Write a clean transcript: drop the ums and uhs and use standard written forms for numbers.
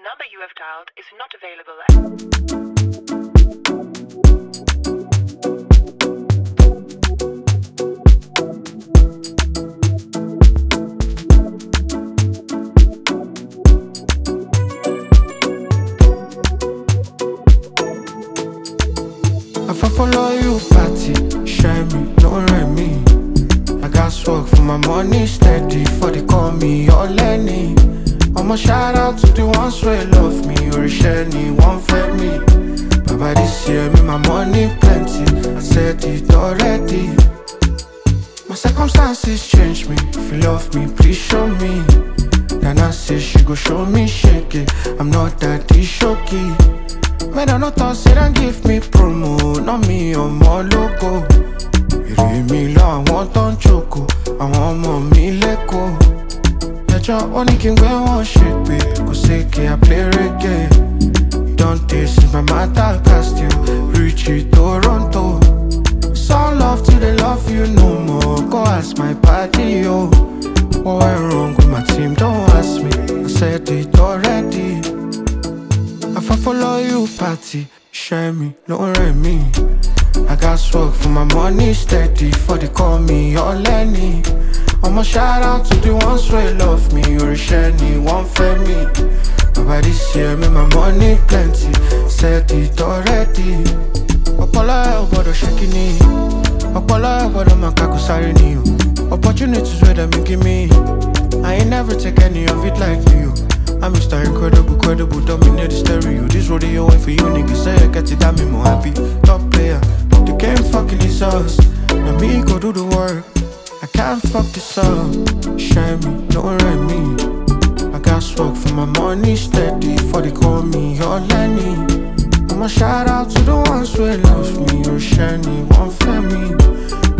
number you have dialed is not available. If I follow you, party, share me, don't rent me. I got work for my money steady, for they call me your Lenny. I'ma shout out to the ones who love me, or Shani, one for me. Baba this year, me my money plenty, I said it already. My circumstances change me, if you love me, please show me. Then I say she go show me shake it, I'm not that shocky. Man, I no thought say and give me promo, not me or more logo. Iri mi lo àwọn tó ń jókòó, àwọn ọmọ mi lẹ́kọ̀ọ́. Ẹjọ́ ó ní kí n gbé wọn ṣépè, kò sékè I play reggae. Don't taste since my matter cast you, reach it Toronto. It's all love till they love you no more, go ask my party, yo. What went wrong with my team, don't ask me, I said it already. If I follow you, party, share me, don't rent me. I got work for my money steady, for they call me your Lenny. I'ma shout out to the ones who love me, or Shani, one for me. Baba this year, me my money plenty, said it already. Ọpọlọ gbọ́dọ̀ ṣe kíni, ọpọlọ gbọ́dọ̀ máa kakú sáré ni o. Opportunities where them give me, I ain't never take any of it like you. I'm Mr. Incredible, credible, dominate the stereo. This rodeo ain't for you, niggas say I get it, that me more happy. Top player, the game fucking is us. Now me go do the work, I can't fuck this up. Share me, don't rent me. I got work for my money steady, for they call me your Lenny. I'ma shout out to the ones who love me, or Shani, one for me.